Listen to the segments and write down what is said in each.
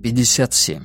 57.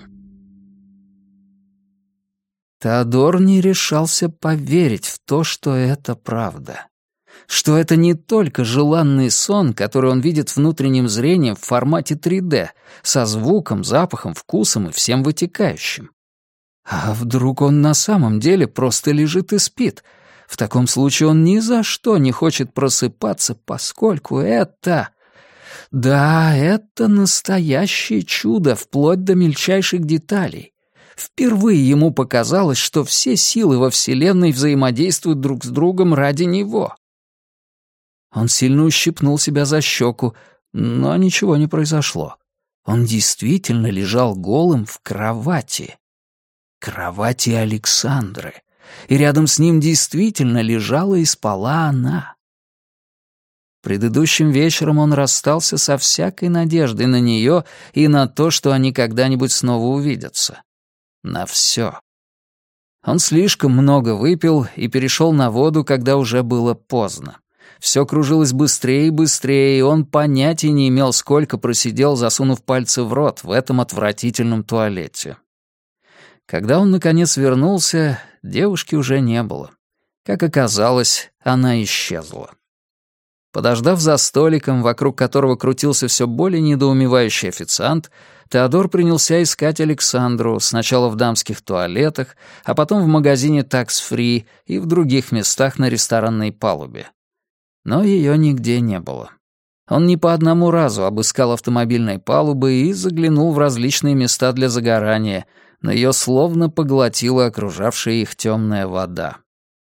Теодор не решался поверить в то, что это правда. Что это не только желанный сон, который он видит внутренним зрением в формате 3D, со звуком, запахом, вкусом и всем вытекающим. А вдруг он на самом деле просто лежит и спит? В таком случае он ни за что не хочет просыпаться, поскольку это... Да, это настоящее чудо, вплоть до мельчайших деталей. Впервые ему показалось, что все силы во Вселенной взаимодействуют друг с другом ради него. Он сильно ущипнул себя за щеку, но ничего не произошло. Он действительно лежал голым в кровати. Кровати Александры. И рядом с ним действительно лежала и спала она. Предыдущим вечером он расстался со всякой надеждой на нее и на то, что они когда-нибудь снова увидятся. На все. Он слишком много выпил и перешел на воду, когда уже было поздно. Все кружилось быстрее и быстрее, и он понятия не имел, сколько просидел, засунув пальцы в рот в этом отвратительном туалете. Когда он, наконец, вернулся, девушки уже не было. Как оказалось, она исчезла. Подождав за столиком, вокруг которого крутился все более недоумевающий официант, Теодор принялся искать Александру сначала в дамских туалетах, а потом в магазине Tax Free и в других местах на ресторанной палубе. Но ее нигде не было. Он не по одному разу обыскал автомобильные палубы и заглянул в различные места для загорания, но ее словно поглотила окружавшая их темная вода.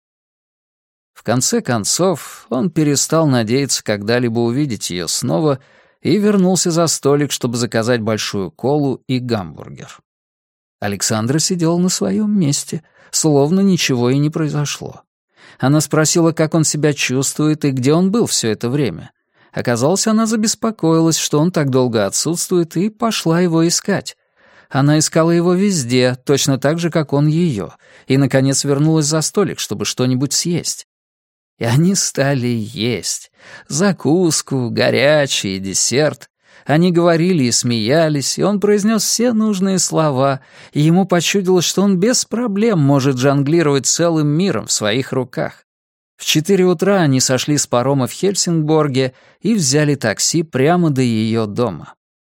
В конце концов, он перестал надеяться когда-либо увидеть ее снова и вернулся за столик, чтобы заказать большую колу и гамбургер. Александра сидела на своем месте, словно ничего и не произошло. Она спросила, как он себя чувствует и где он был все это время. Оказалось, она забеспокоилась, что он так долго отсутствует, и пошла его искать. Она искала его везде, точно так же, как он ее, и, наконец, вернулась за столик, чтобы что-нибудь съесть. И они стали есть. Закуску, горячий, десерт. Они говорили и смеялись, и он произнес все нужные слова, и ему почудилось, что он без проблем может жонглировать целым миром в своих руках. В 4 утра они сошли с парома в Хельсингборге и взяли такси прямо до ее дома.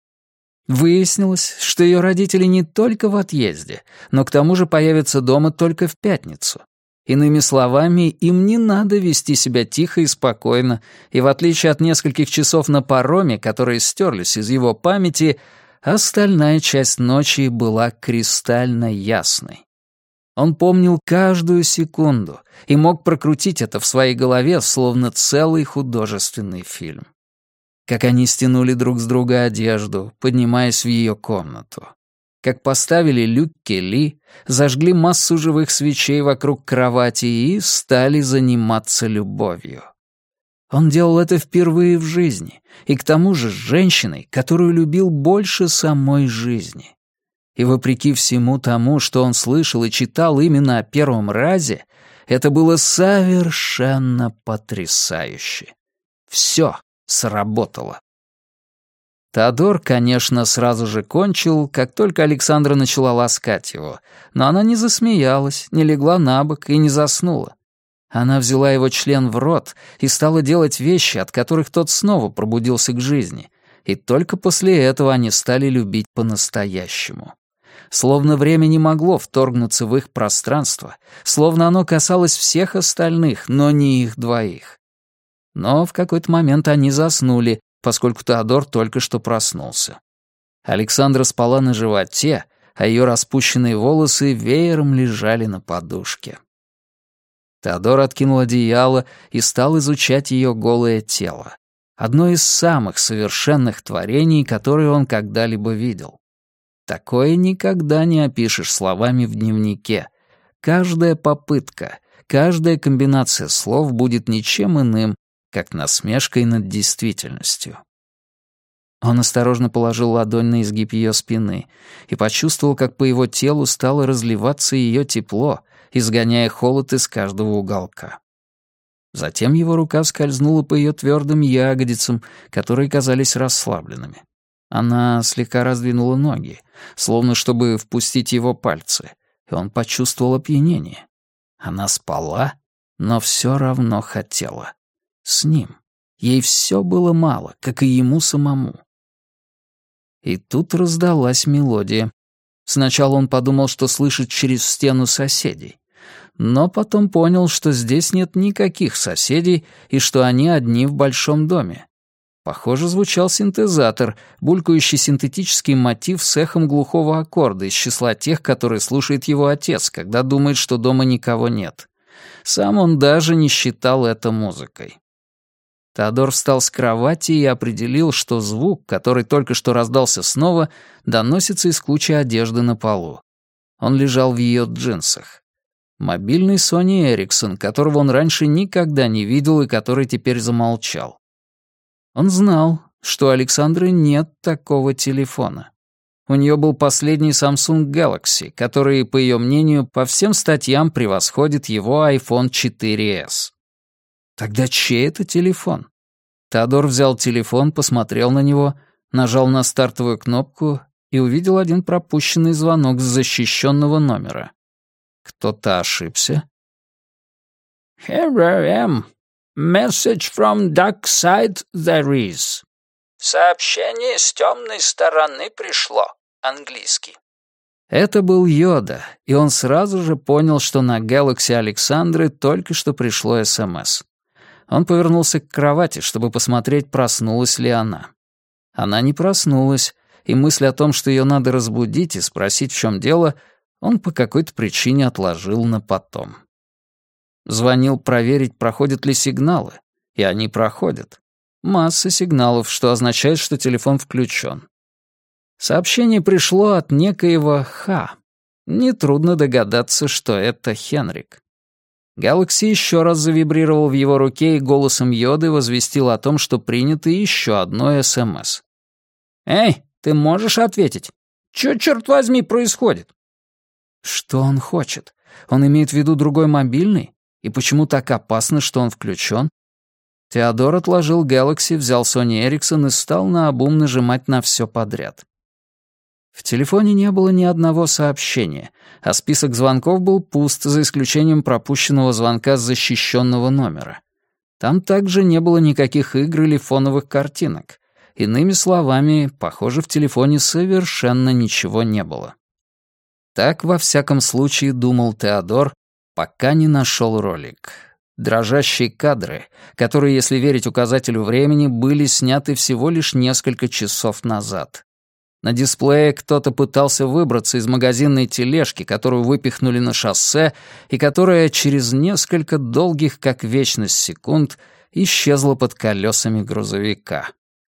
Выяснилось, что ее родители не только в отъезде, но к тому же появятся дома только в пятницу. Иными словами, им не надо вести себя тихо и спокойно, и в отличие от нескольких часов на пароме, которые стерлись из его памяти, остальная часть ночи была кристально ясной. Он помнил каждую секунду и мог прокрутить это в своей голове, словно целый художественный фильм. Как они стянули друг с друга одежду, поднимаясь в ее комнату. Как поставили люк Келли, зажгли массу живых свечей вокруг кровати и стали заниматься любовью. Он делал это впервые в жизни, и к тому же с женщиной, которую любил больше самой жизни. И вопреки всему тому, что он слышал и читал именно о первом разе, это было совершенно потрясающе. Все сработало. Теодор, конечно, сразу же кончил, как только Александра начала ласкать его, но она не засмеялась, не легла на бок и не заснула. Она взяла его член в рот и стала делать вещи, от которых тот снова пробудился к жизни, и только после этого они стали любить по-настоящему. Словно время не могло вторгнуться в их пространство, словно оно касалось всех остальных, но не их двоих. Но в какой-то момент они заснули, поскольку Теодор только что проснулся. Александра спала на животе, а ее распущенные волосы веером лежали на подушке. Теодор откинул одеяло и стал изучать ее голое тело. Одно из самых совершенных творений, которые он когда-либо видел. Такое никогда не опишешь словами в дневнике. Каждая попытка, каждая комбинация слов будет ничем иным, как насмешкой над действительностью. Он осторожно положил ладонь на изгиб ее спины и почувствовал, как по его телу стало разливаться ее тепло, изгоняя холод из каждого уголка. Затем его рука скользнула по ее твердым ягодицам, которые казались расслабленными. Она слегка раздвинула ноги, словно чтобы впустить его пальцы, и он почувствовал опьянение. Она спала, но все равно хотела. С ним. Ей все было мало, как и ему самому. И тут раздалась мелодия. Сначала он подумал, что слышит через стену соседей. Но потом понял, что здесь нет никаких соседей и что они одни в большом доме. Похоже, звучал синтезатор, булькающий синтетический мотив с эхом глухого аккорда из числа тех, которые слушает его отец, когда думает, что дома никого нет. Сам он даже не считал это музыкой. Теодор встал с кровати и определил, что звук, который только что раздался снова, доносится из кучи одежды на полу. Он лежал в ее джинсах. Мобильный Sony Ericsson, которого он раньше никогда не видел и который теперь замолчал. Он знал, что у Александры нет такого телефона. У нее был последний Samsung Galaxy, который, по ее мнению, по всем статьям превосходит его iPhone 4s. Тогда чей это телефон? Теодор взял телефон, посмотрел на него, нажал на стартовую кнопку и увидел один пропущенный звонок с защищенного номера. Кто-то ошибся. «Here I am. Message from dark side there is». «Сообщение с темной стороны пришло». Английский. Это был Йода, и он сразу же понял, что на Galaxy Александры только что пришло СМС. Он повернулся к кровати, чтобы посмотреть, проснулась ли она. Она не проснулась, и мысль о том, что ее надо разбудить и спросить, в чем дело, он по какой-то причине отложил на потом. Звонил проверить, проходят ли сигналы, и они проходят. Масса сигналов, что означает, что телефон включен. Сообщение пришло от некоего Ха. Нетрудно догадаться, что это Хенрик. Galaxy еще раз завибрировал в его руке и голосом Йоды возвестил о том, что принято еще одно СМС. «Эй, ты можешь ответить? Чё, черт возьми, происходит?» Что он хочет? Он имеет в виду другой мобильный? И почему так опасно, что он включен? Теодор отложил Galaxy, взял Sony Ericsson и стал наобум нажимать на все подряд. В телефоне не было ни одного сообщения, а список звонков был пуст, за исключением пропущенного звонка с защищенного номера. Там также не было никаких игр или фоновых картинок. Иными словами, похоже, в телефоне совершенно ничего не было. Так, во всяком случае, думал Теодор, пока не нашел ролик. Дрожащие кадры, которые, если верить указателю времени, были сняты всего лишь несколько часов назад. На дисплее кто-то пытался выбраться из магазинной тележки, которую выпихнули на шоссе, и которая через несколько долгих, как вечность, секунд исчезла под колесами грузовика.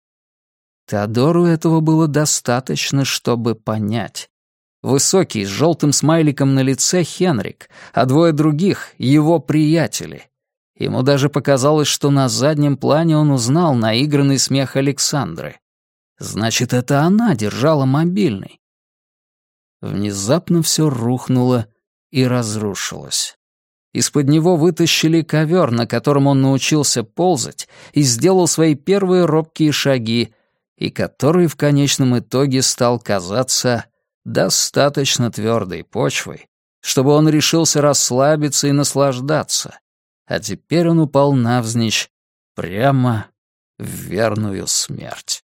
Теодору этого было достаточно, чтобы понять. Высокий, с желтым смайликом на лице Хенрик, а двое других — его приятели. Ему даже показалось, что на заднем плане он узнал наигранный смех Александры. Значит, это она держала мобильный. Внезапно все рухнуло и разрушилось. Из-под него вытащили ковер, на котором он научился ползать и сделал свои первые робкие шаги, и который в конечном итоге стал казаться достаточно твердой почвой, чтобы он решился расслабиться и наслаждаться. А теперь он упал навзничь прямо в верную смерть.